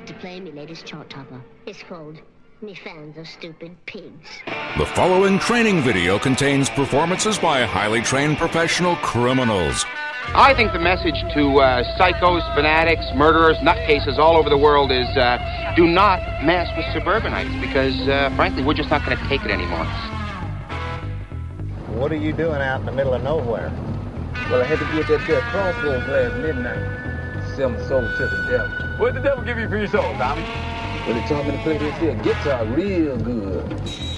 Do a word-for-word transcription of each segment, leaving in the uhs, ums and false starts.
like to play me latest chart topper. It's called Me Fans Are Stupid Pigs. The following training video contains performances by highly trained professional criminals. I think the message to uh, psychos, fanatics, murderers, nutcases all over the world is uh, do not mess with suburbanites because, uh, frankly, we're just not going to take it anymore. What are you doing out in the middle of nowhere? Well, I had to get that there crossroads last midnight. Sell my soul to the devil. What did the devil give you for your soul, Tommy? Well, he taught me to play this here guitar real good.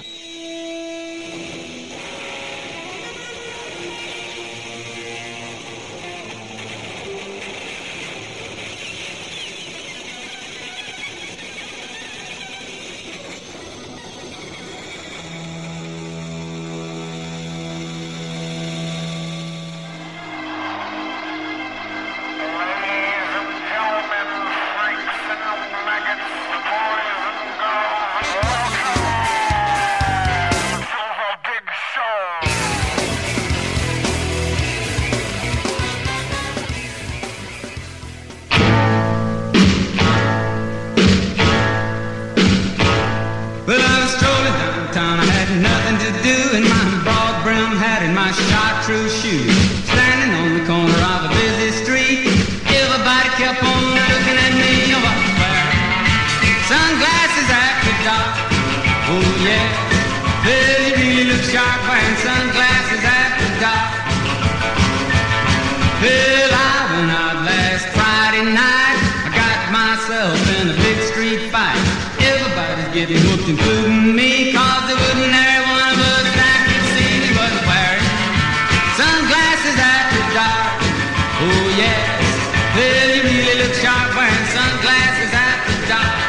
Including me, cause there wouldn't every one of us that could see me wasn't wearing sunglasses after dark. Oh yes, well you really look sharp wearing sunglasses after dark.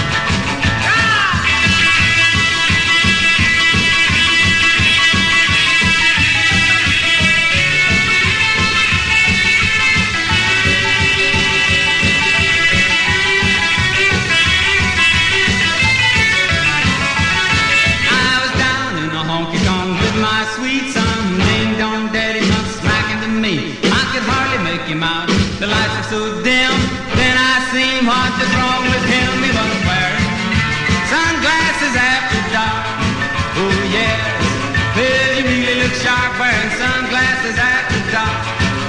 Him out. The lights are so dim, then I seen what was wrong with him. He wasn't wearing sunglasses after dark. Oh yes, well you really look sharp wearing sunglasses after dark.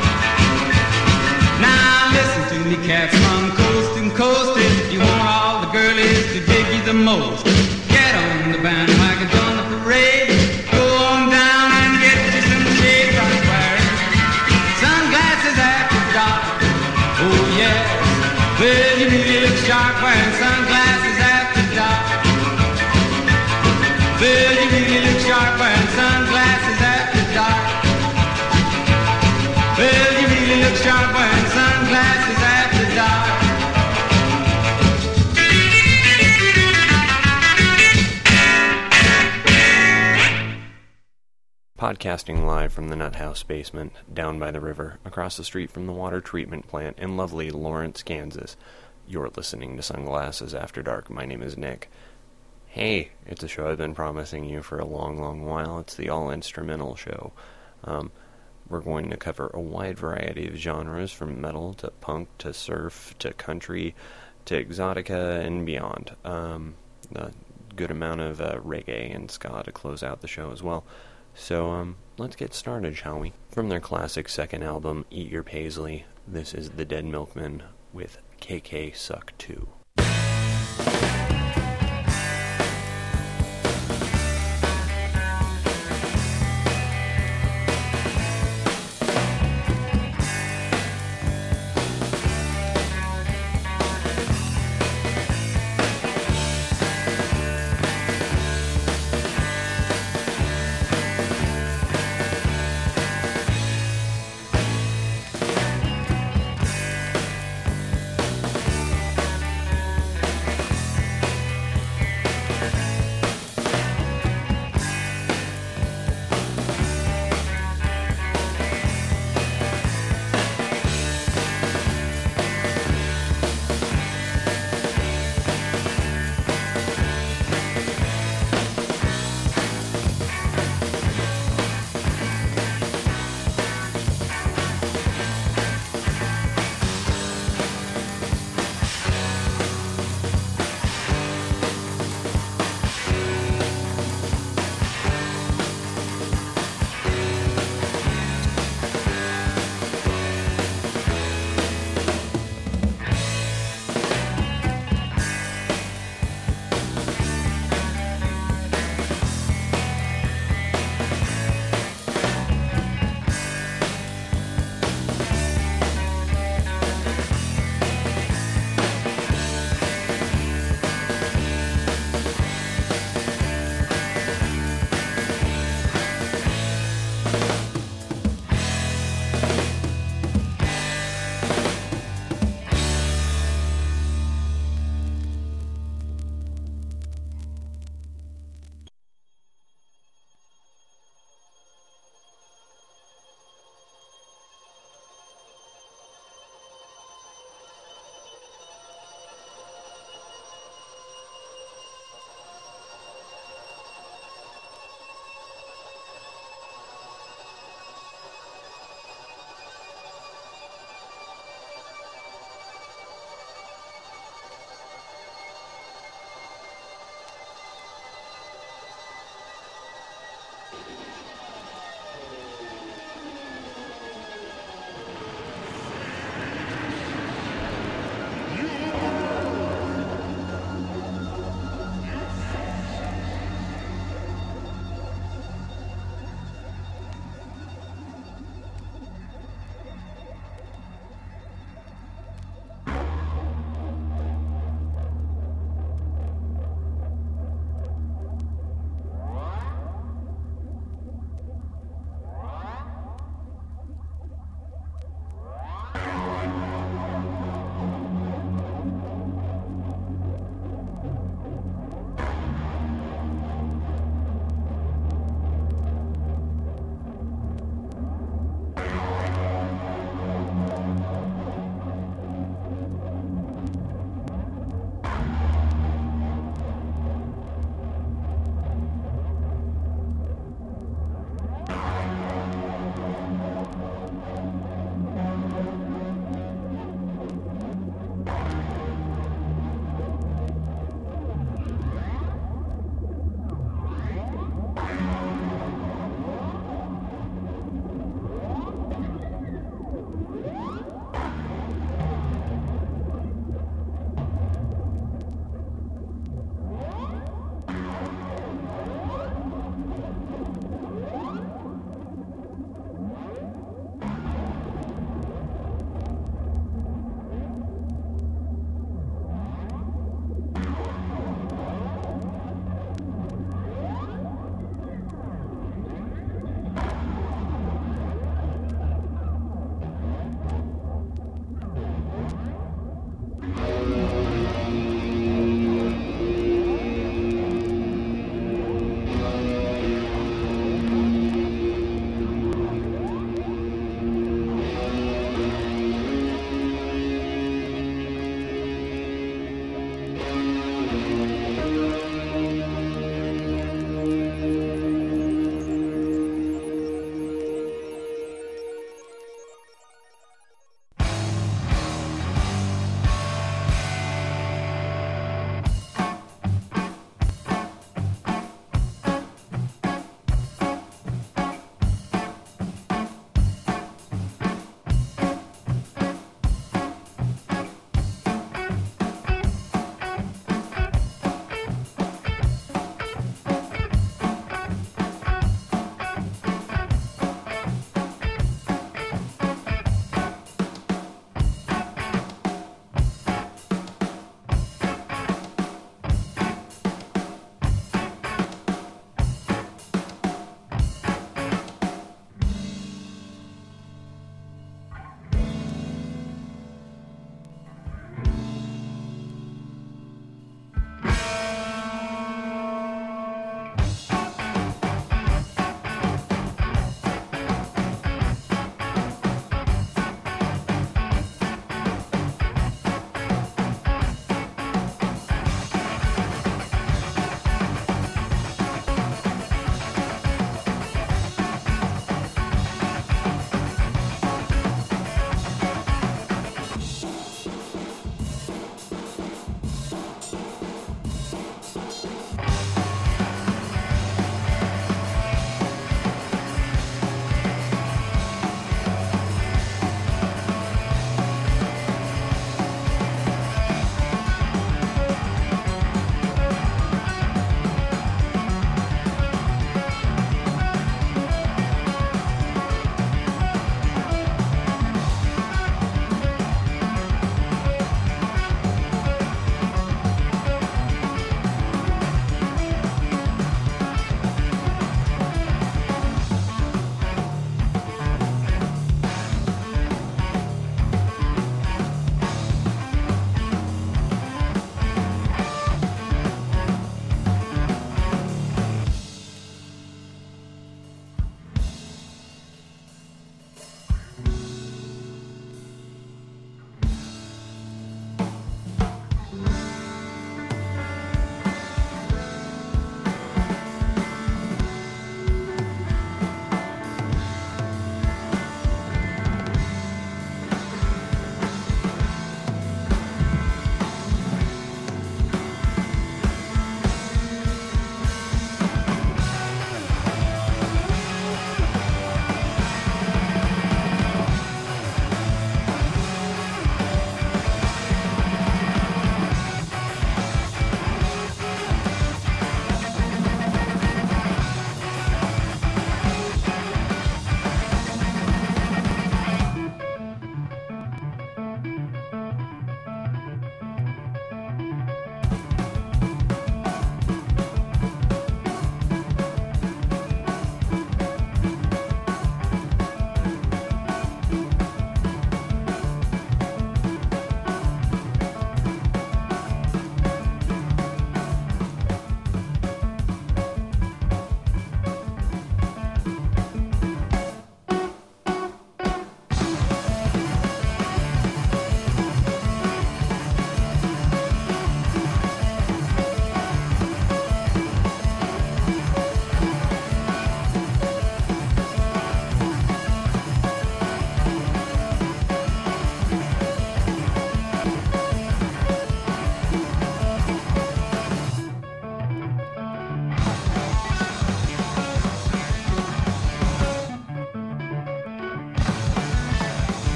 Now listen to me cats from coast to coast. If you want all the girlies to dig you the most, get on the bandwagon, join the parade. Go on down and get you some shades on wearing sunglasses after oh yes, well you really look sharp wearing sunglasses after dark. Well you really look sharp wearing sunglasses after dark. Well you really look sharp wearing sunglasses after dark. Podcasting live from the Nut House basement, down by the river, across the street from the water treatment plant in lovely Lawrence, Kansas. You're listening to Sunglasses After Dark. My name is Nick. Hey, it's a show I've been promising you for a long, long while. It's the all-instrumental show. Um, we're going to cover a wide variety of genres, from metal to punk to surf to country to exotica and beyond. Um, a good amount of uh, reggae and ska to close out the show as well. So, um, let's get started, shall we? From their classic second album, Eat Your Paisley, this is The Dead Milkmen with K K Suck two.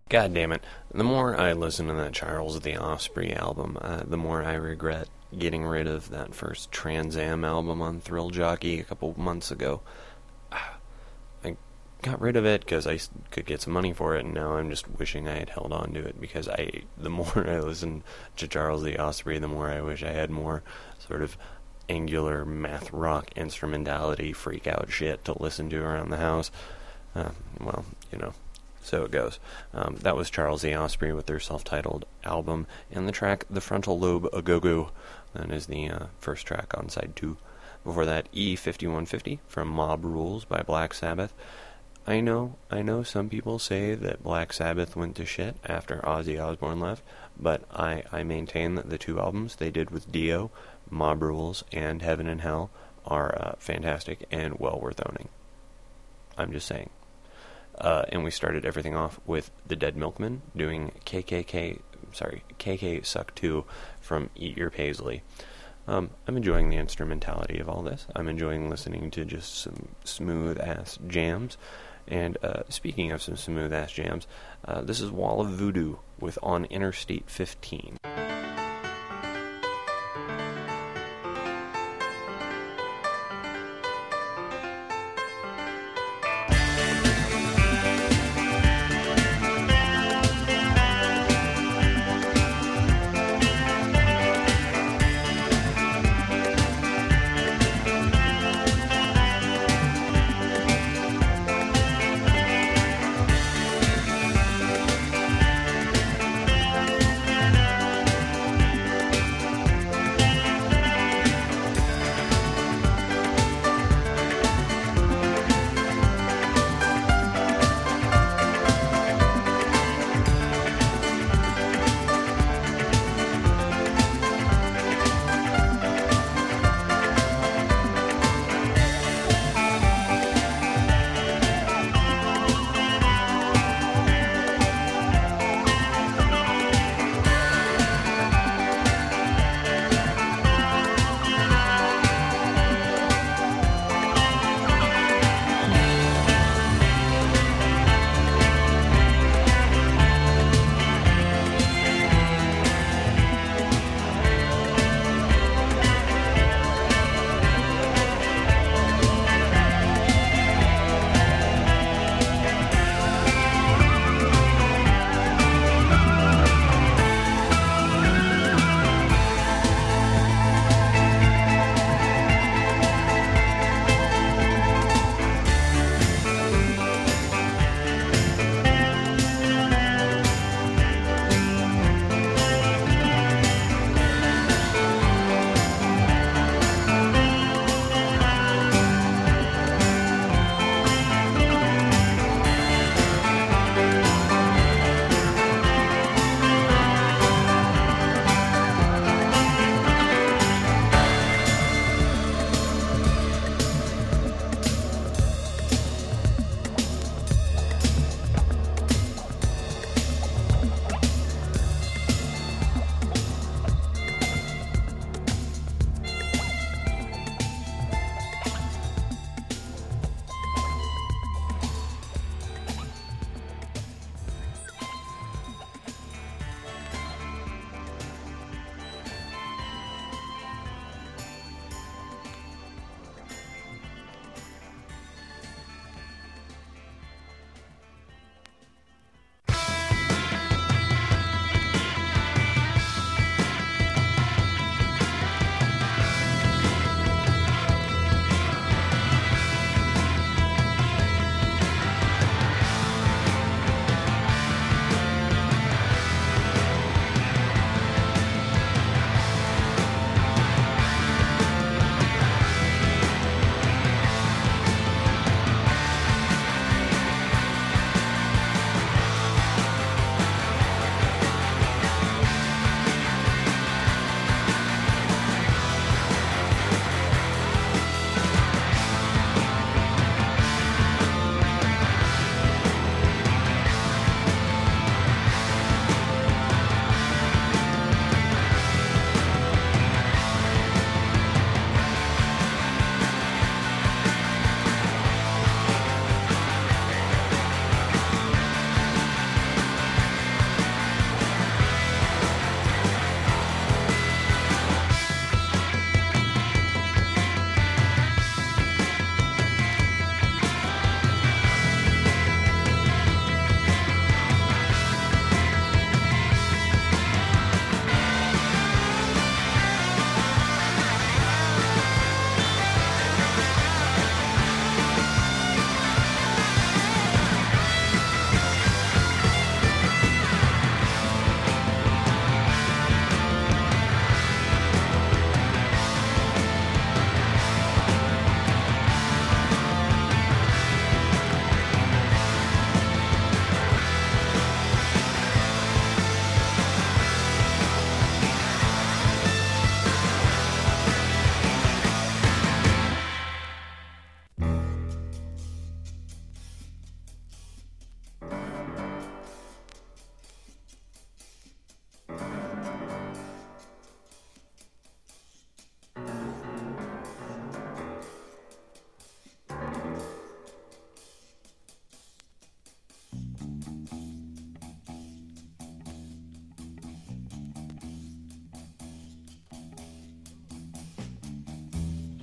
God damn it. The more I listen to that Charles the Osprey album, uh, the more I regret getting rid of that first Trans Am album on Thrill Jockey a couple months ago. I got rid of it because I could get some money for it, and now I'm just wishing I had held on to it, because I, the more I listen to Charles the Osprey, the more I wish I had more sort of angular math rock instrumentality freak out shit to listen to around the house. Uh, well, you know. So it goes. Um, that was Charles the Osprey with their self-titled album, and the track The Frontal Lobe A Go-Go. That is the uh, first track on side two. Before that, E fifty-one fifty from Mob Rules by Black Sabbath. I know, I know some people say that Black Sabbath went to shit after Ozzy Osbourne left, but I, I maintain that the two albums they did with Dio, Mob Rules and Heaven and Hell, are uh, fantastic and well worth owning. I'm just saying. Uh, and we started everything off with the Dead Milkmen doing K K K, sorry, K K Suck two from Eat Your Paisley. Um, I'm enjoying the instrumentality of all this. I'm enjoying listening to just some smooth-ass jams. And uh, speaking of some smooth-ass jams, uh, this is Wall of Voodoo with On Interstate fifteen.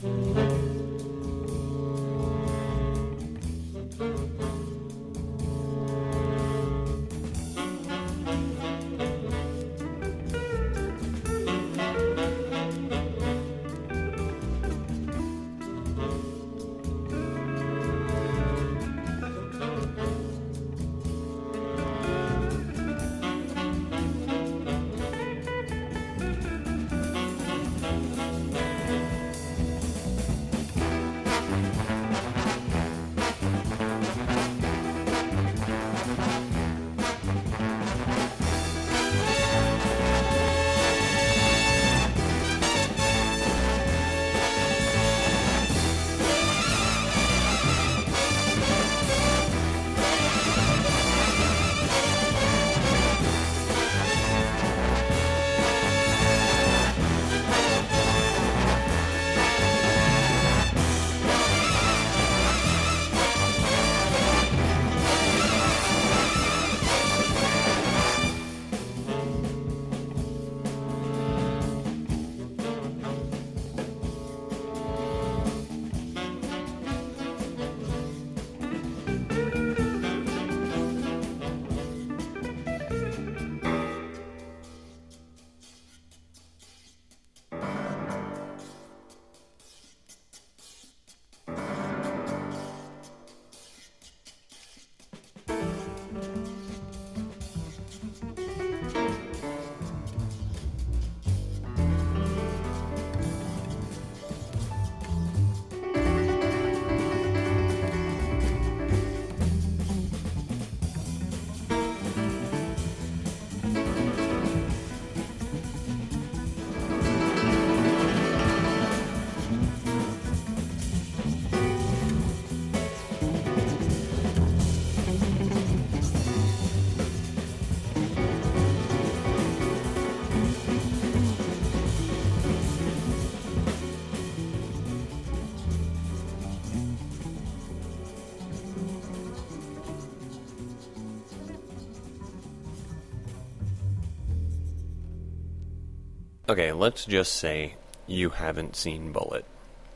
Okay, let's just say you haven't seen Bullitt.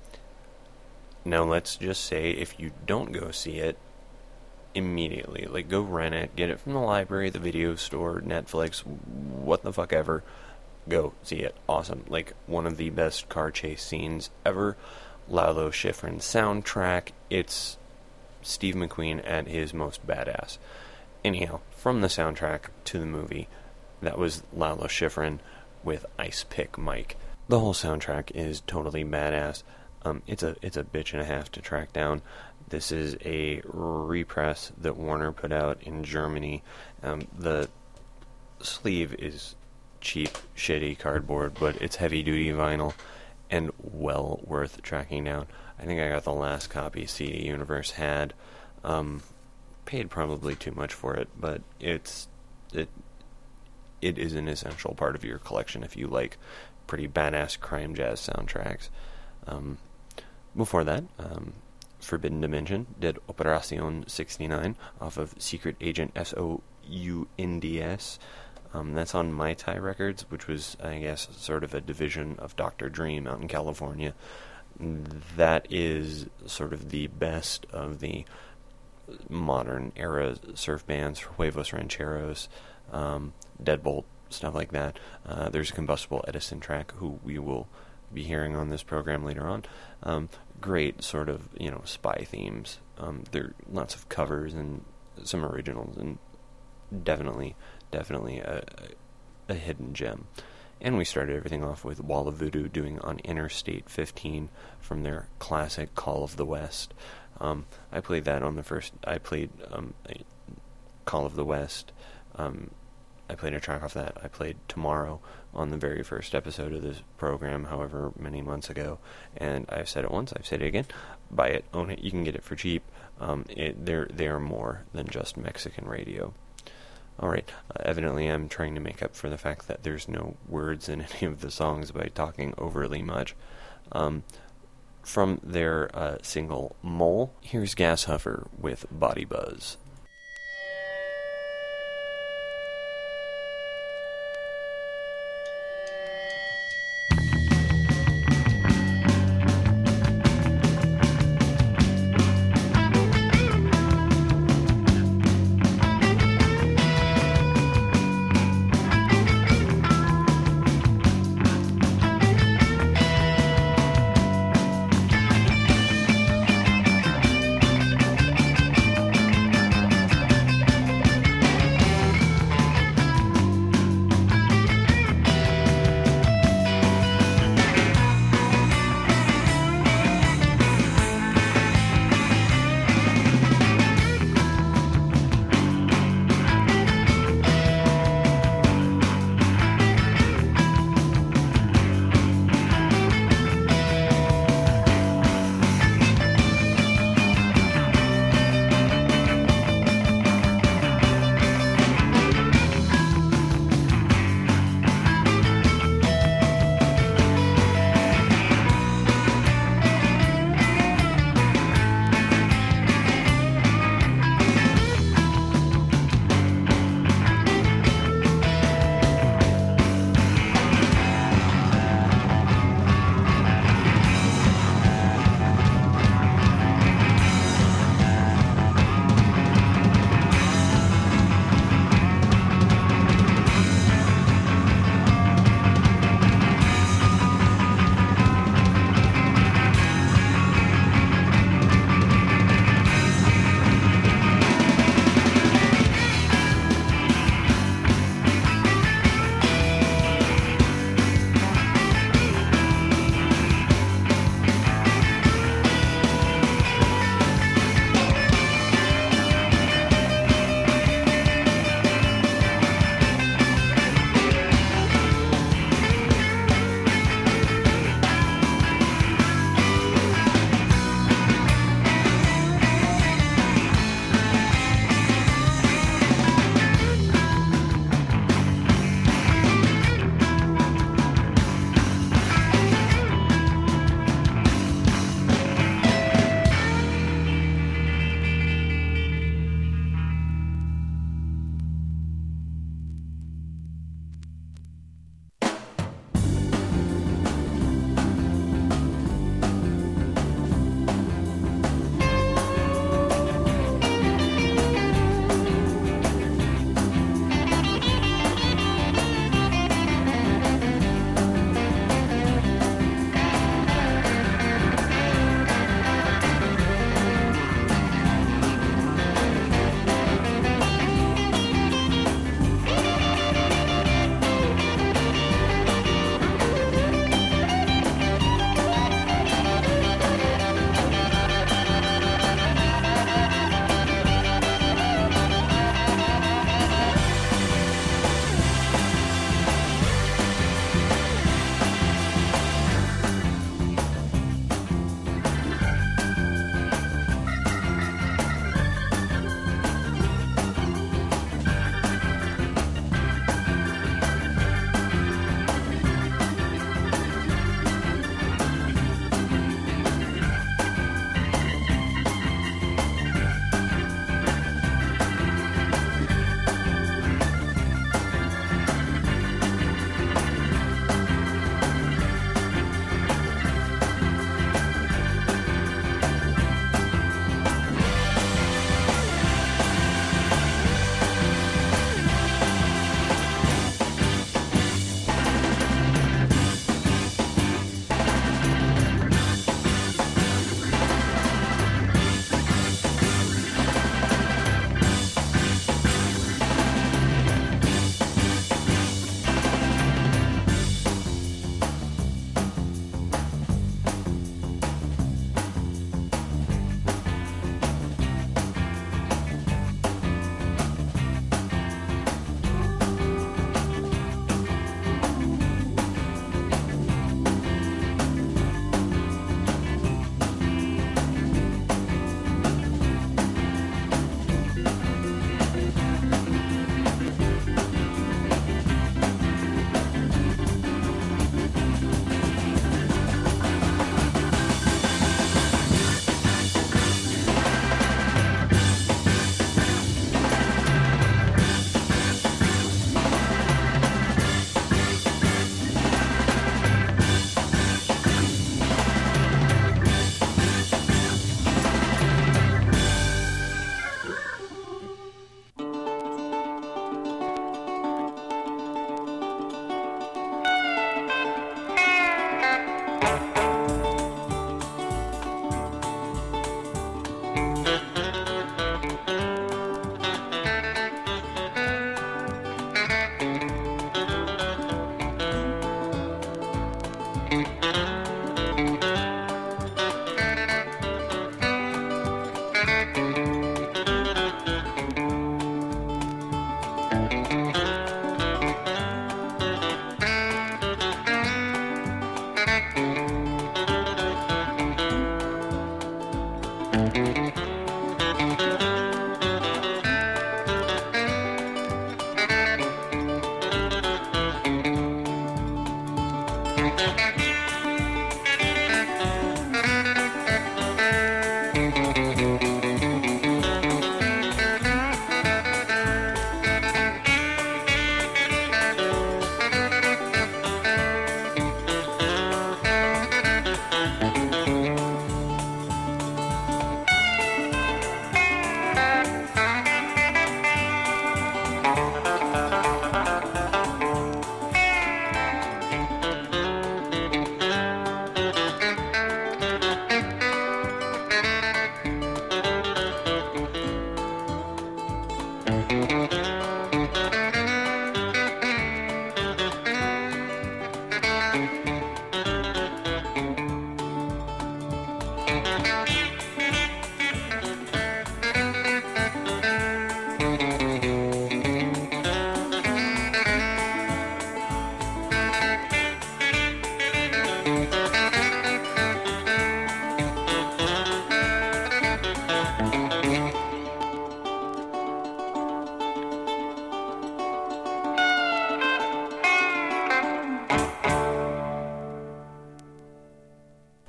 Now let's just say if you don't go see it immediately, like go rent it, get it from the library, the video store, Netflix, what the fuck ever, go see it. Awesome. Like one of the best car chase scenes ever. Lalo Schifrin soundtrack. It's Steve McQueen at his most badass. Anyhow, from the soundtrack to the movie, that was Lalo Schifrin with Ice Pick Mike. The whole soundtrack is totally badass. Um, it's a it's a bitch and a half to track down. This is a repress that Warner put out in Germany. Um, the sleeve is cheap, shitty cardboard, but it's heavy-duty vinyl and well worth tracking down. I think I got the last copy C D Universe had. Um, paid probably too much for it, but it's it. It is an essential part of your collection if you like pretty badass crime jazz soundtracks. Um, before that, um, Forbidden Dimension did Operacion sixty-nine off of Secret Agent S O U N D S. Um, that's on Mai Tai Records, which was, I guess, sort of a division of Doctor Dream out in California. That is sort of the best of the modern era surf bands, Huevos Rancheros, um, Deadbolt, stuff like that. Uh, there's a Combustible Edison track who we will be hearing on this program later on. Um, great sort of, you know, spy themes. Um, there are lots of covers and some originals, and definitely, definitely a, a hidden gem. And we started everything off with Wall of Voodoo doing On Interstate fifteen from their classic Call of the West. Um, I played that on the first, I played um, Call of the West. Um, I played a track off that. I played Tomorrow on the very first episode of this program, however many months ago. And I've said it once, I've said it again. Buy it, own it, you can get it for cheap. Um, it, they're, they're more than just Mexican radio. Alright, uh, evidently I'm trying to make up for the fact that there's no words in any of the songs by talking overly much. Um, from their uh, single Mole, here's Gas Huffer with Body Buzz.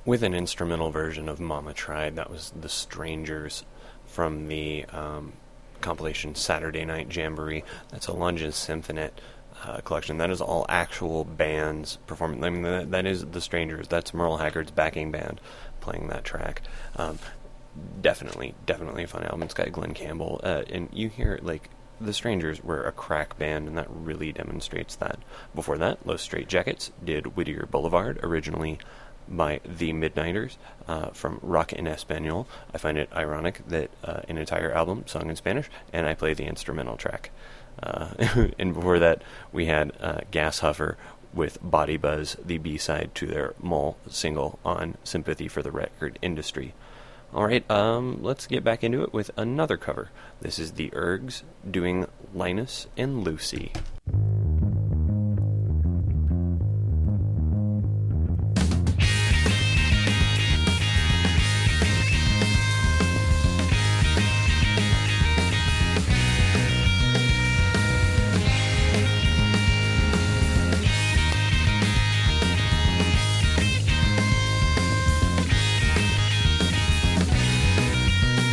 with an instrumental version of Mama Tried. That was The Strangers from the um, compilation Saturday Night Jamboree. That's a Lunges Symphonette uh, collection. That is all actual bands performing. I mean, that, that is The Strangers. That's Merle Haggard's backing band playing that track. Um, definitely, definitely a fun album. It's got Glenn Campbell. Uh, and you hear, like, The Strangers were a crack band, and that really demonstrates that. Before that, Los Straitjackets did Whittier Boulevard, originally by The Midnighters, uh, from Rock en Español. I find it ironic that uh, an entire album sung in Spanish, and I play the instrumental track. Uh, and before that, we had uh, Gas Huffer with Body Buzz, the B-side to their Mole single on Sympathy for the Record Industry. Alright, um, let's get back into it with another cover. This is the Ergs doing Linus and Lucy.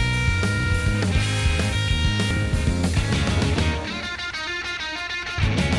Thank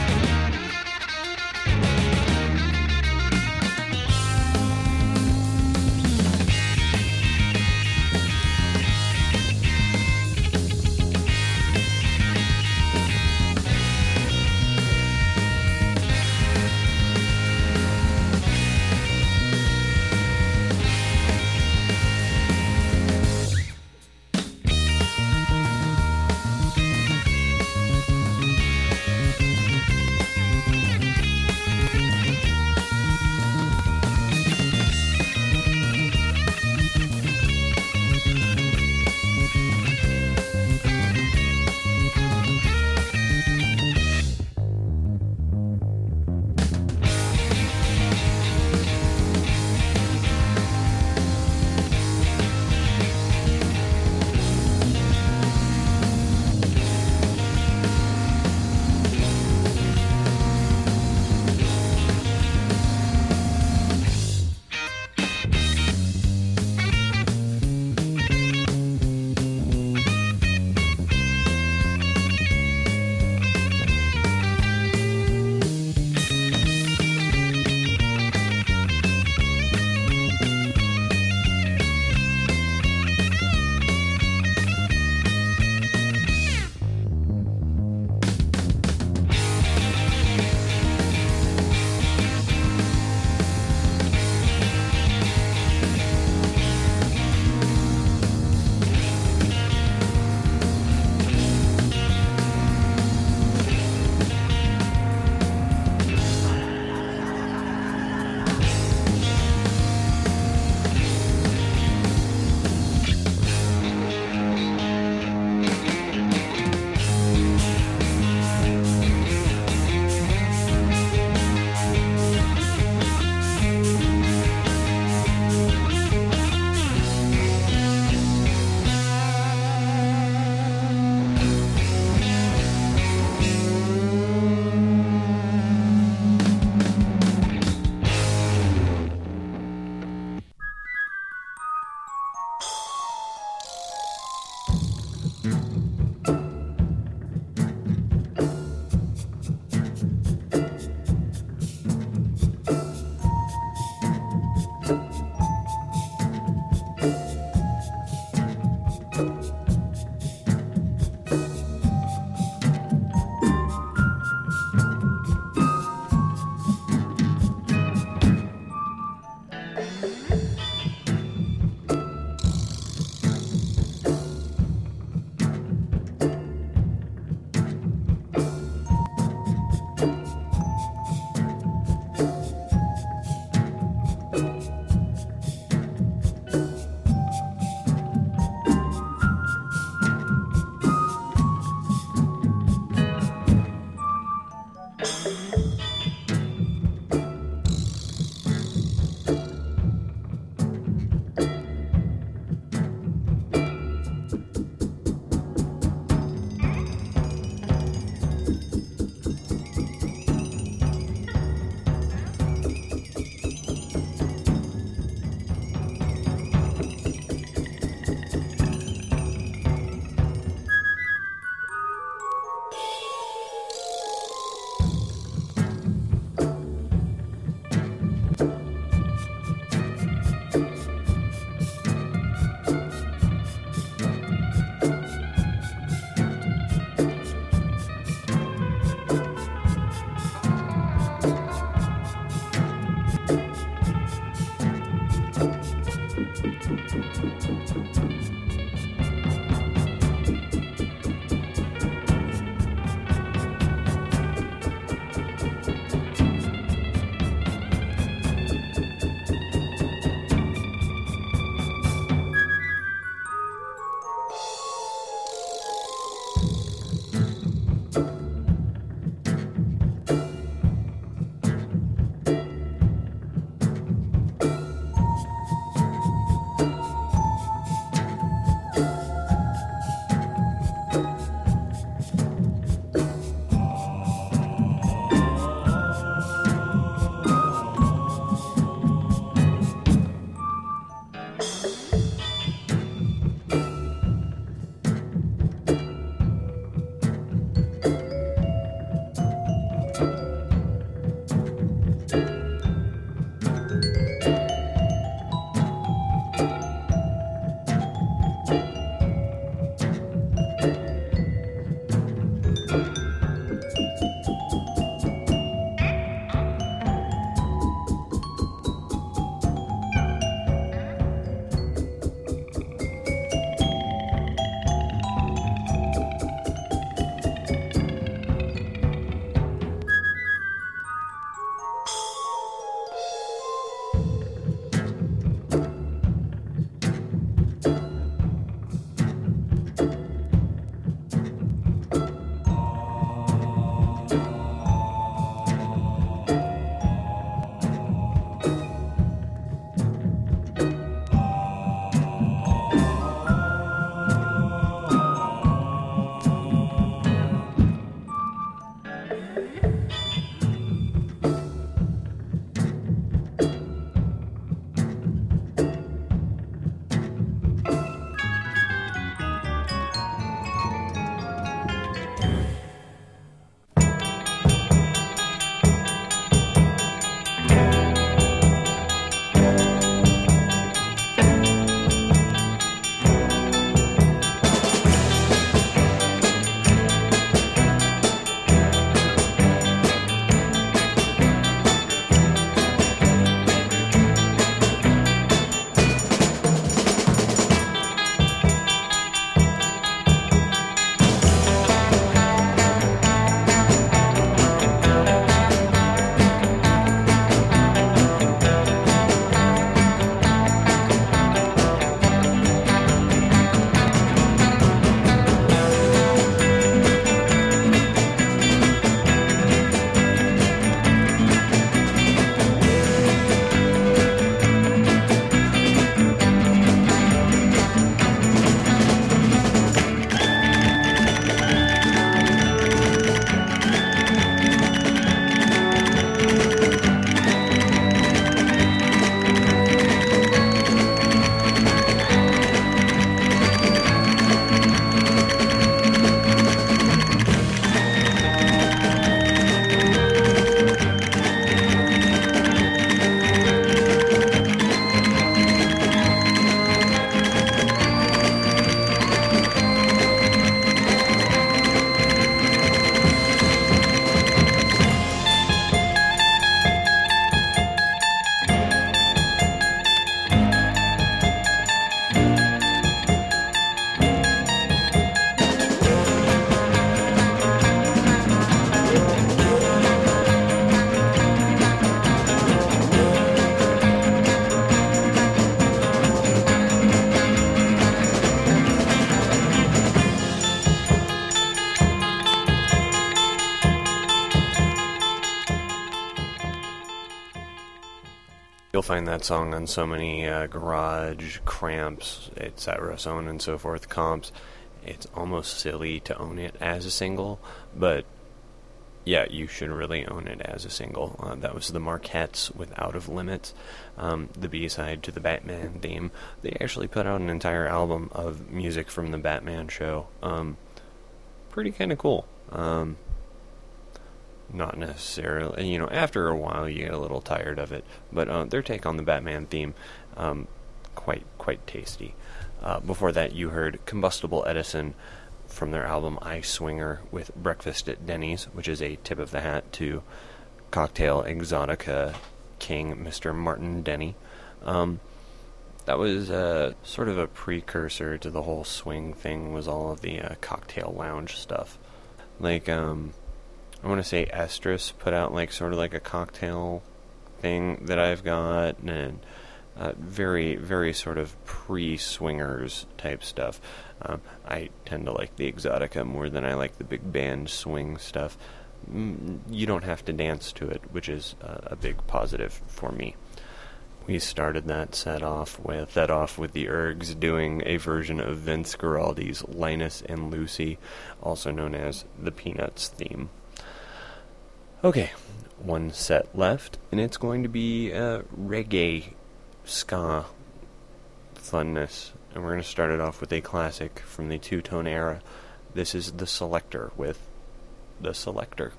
You'll find that song on so many uh, Garage, Cramps, et cetera, so on and so forth, comps. It's almost silly to own it as a single, but yeah, you should really own it as a single. Uh, that was the Marquettes with Out of Limits, um, the B-side to the Batman theme. They actually put out an entire album of music from the Batman show. Um, pretty kind of cool. Um, not necessarily, you know, after a while you get a little tired of it, but uh, their take on the Batman theme, um, quite, quite tasty. Uh, before that, you heard Combustible Edison from their album I Swinger with Breakfast at Denny's, which is a tip of the hat to Cocktail Exotica king, Mister Martin Denny. Um, that was uh, sort of a precursor to the whole swing thing, was all of the uh, cocktail lounge stuff. Like, um, I want to say Estrus put out like sort of like a cocktail thing that I've got, and uh, very, very sort of pre-swingers type stuff. Um, I tend to like the Exotica more than I like the big band swing stuff. Mm, you don't have to dance to it, which is uh, a big positive for me. We started that set off with that off with the Ergs doing a version of Vince Guaraldi's Linus and Lucy, also known as the Peanuts theme. Okay, one set left, and it's going to be uh, reggae ska funness. And we're going to start it off with a classic from the two-tone era. This is The Selector with The Selector.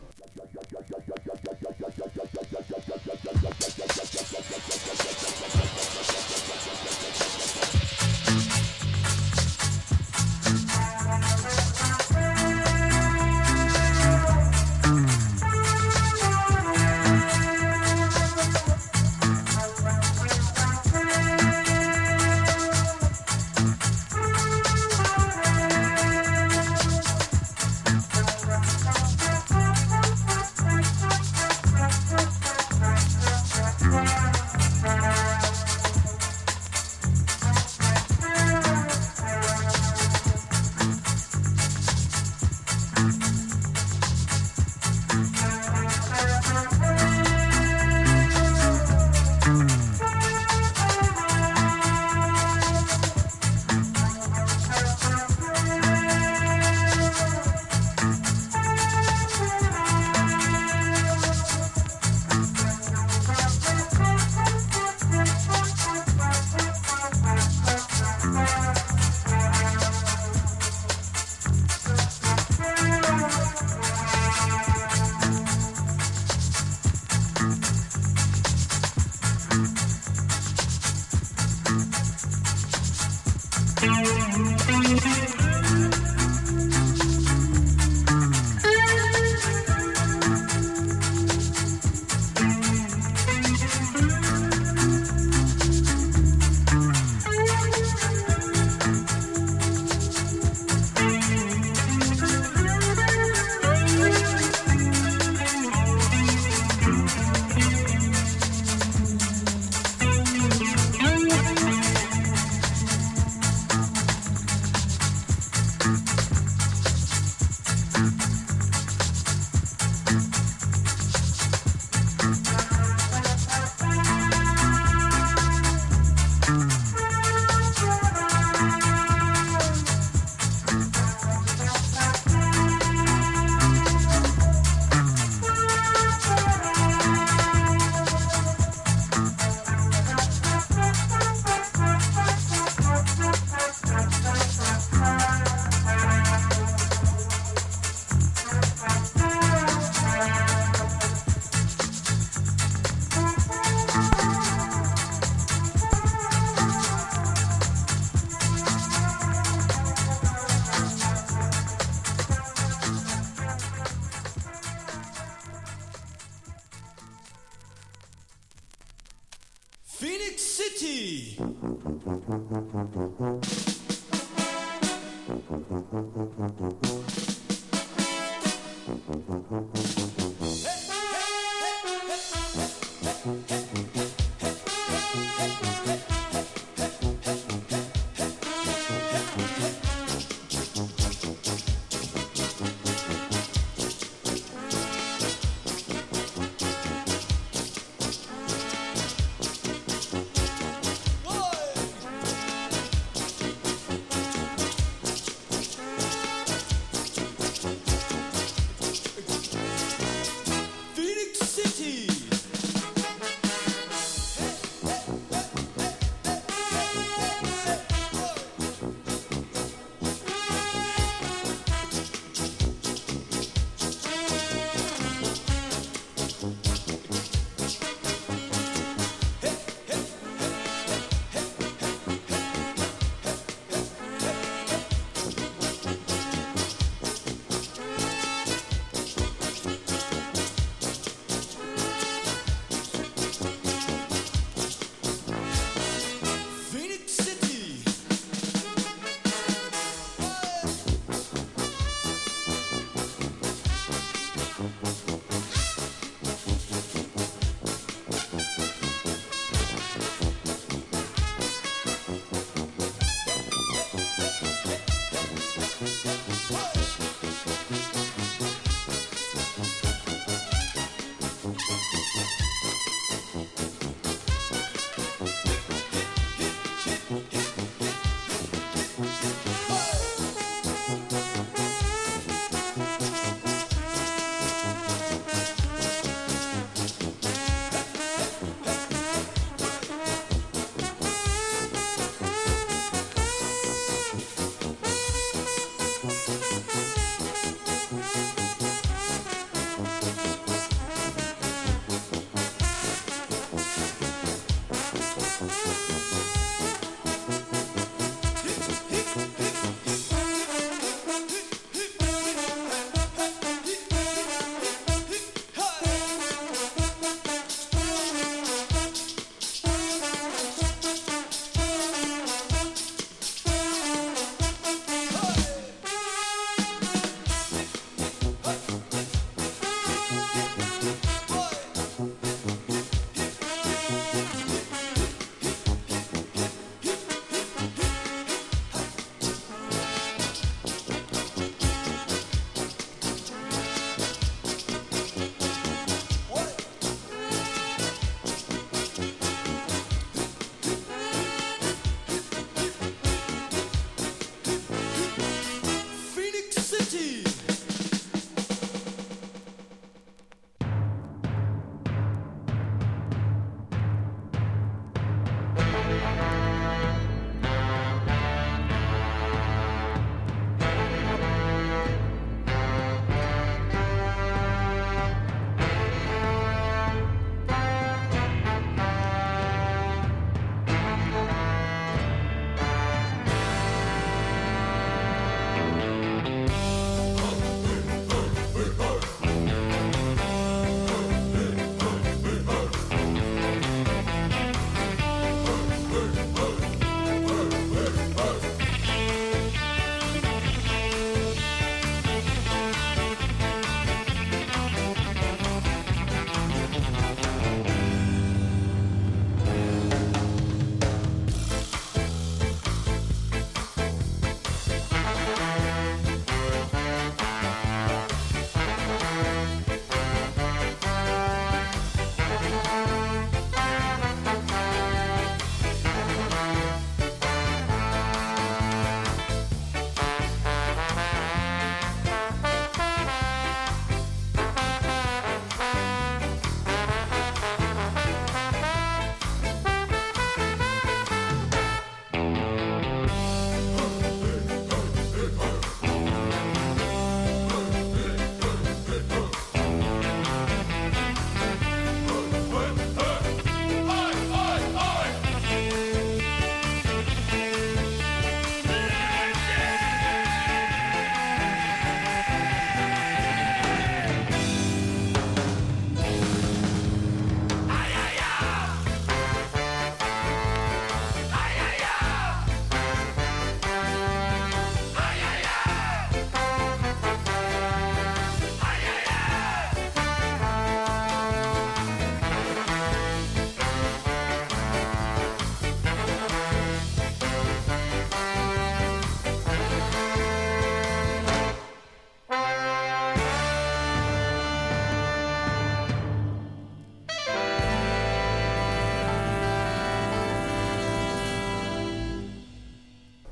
Phoenix City.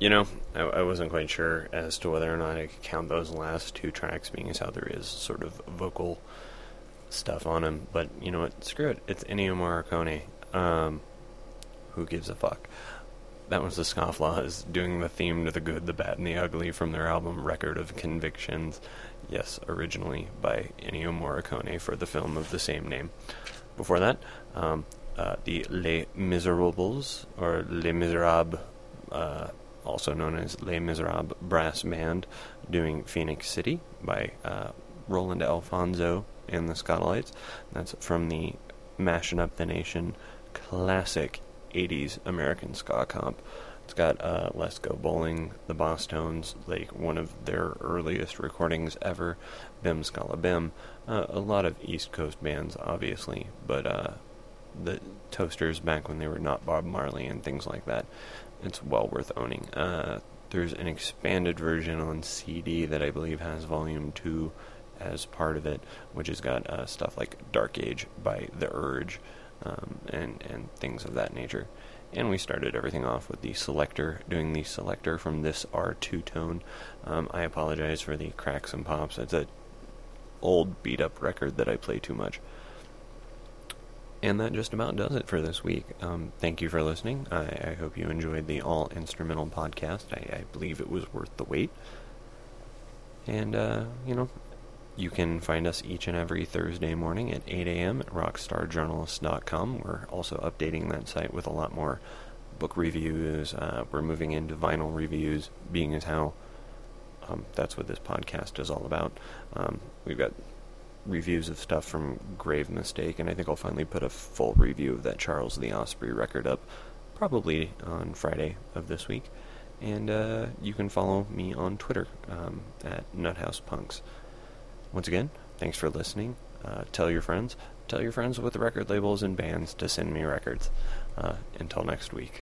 you know, I, I wasn't quite sure as to whether or not I could count those last two tracks, being as how there is sort of vocal stuff on them. But you know what? Screw it. It's Ennio Morricone. Um, who gives a fuck? That was the Scofflaws doing the theme to The Good, the Bad, and the Ugly from their album Record of Convictions. Yes, originally by Ennio Morricone for the film of the same name. Before that, um, uh, the Les Miserables, or Les Miserables, uh, also known as Les Miserables Brass Band, doing Phoenix City by uh, Roland Alfonso and the Scottalites. That's from the Mashing Up the Nation classic eighties American ska comp. It's got uh, Let's Go Bowling, the Boss Tones, like one of their earliest recordings ever, Bim Scala Bim, uh, a lot of East Coast bands, obviously, but uh, the Toasters back when they were not Bob Marley and things like that. It's well worth owning. Uh, there's an expanded version on C D that I believe has Volume two as part of it, which has got uh, stuff like Dark Age by The Urge, um, and, and things of that nature. And we started everything off with the Selector, doing the Selector from This R two-Tone. Um, I apologize for the cracks and pops. It's a old beat-up record that I play too much. And that just about does it for this week. Um, thank you for listening. I, I hope you enjoyed the all-instrumental podcast. I, I believe it was worth the wait. And, uh, you know, you can find us each and every Thursday morning at eight a.m. at rockstar journalist dot com. We're also updating that site with a lot more book reviews. Uh, we're moving into vinyl reviews, being as how um, that's what this podcast is all about. Um, we've got reviews of stuff from Grave Mistake, and I think I'll finally put a full review of that Charles the Osprey record up, probably on Friday of this week. And uh, you can follow me on Twitter um, at NutHousePunks. Once again, thanks for listening. Uh, tell your friends. Tell your friends with record labels and bands to send me records. Uh, until next week.